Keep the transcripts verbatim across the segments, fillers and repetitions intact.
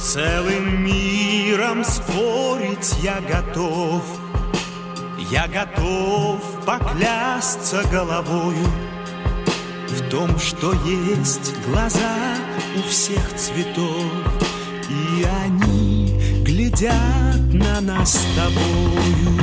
Целым миром спорить я готов, я готов поклясться головою в том, что есть глаза у всех цветов, и они глядят на нас с тобою.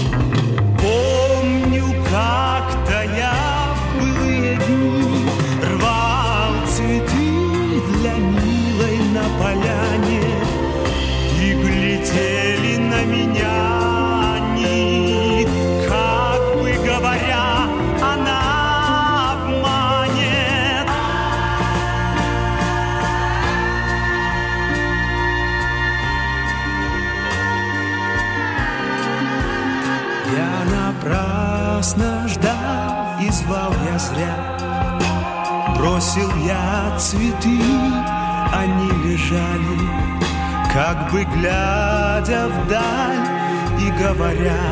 Помню, как-то я в былые дни рвал цветы для милой на поляне, и глядели на меня они, как бы говоря, она обманет. Я напрасно ждал и звал я зря, бросил я цветы, они лежали, как бы глядя вдаль и говоря: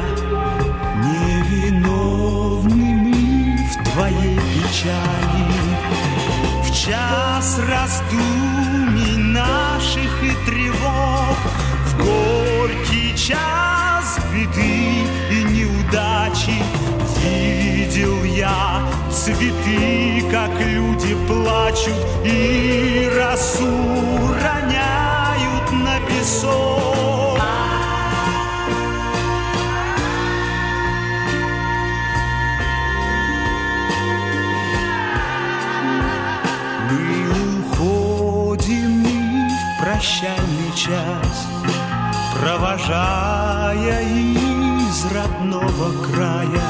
невиновны мы в твоей печали. В час раздумий наших и тревог, в горький час беды и неудачи, видел я цветы, как люди плачут и росу роняют на песок. Мы уходим мы в прощальный час, провожая из родного края.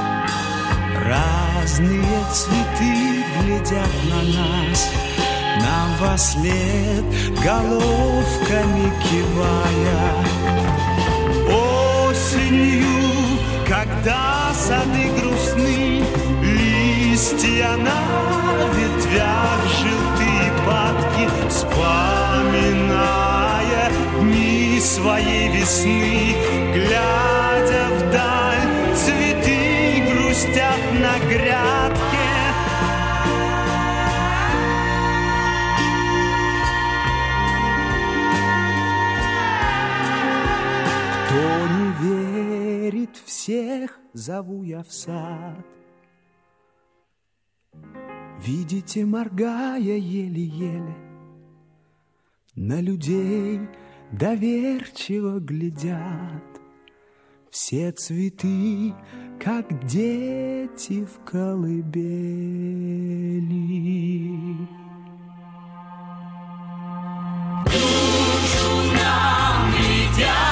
Разные цветы глядят на нас, нам вослед головками кивая. Осенью, когда сады грустны, листья на ветвях желтые падки, вспоминая дни своей весны, глядя вдаль, цветы грустят на грядке. Кто не верит, всех зову я в сад. Видите, моргая еле-еле, на людей доверчиво глядят. Все цветы, как дети в колыбели. Душу нам глядят.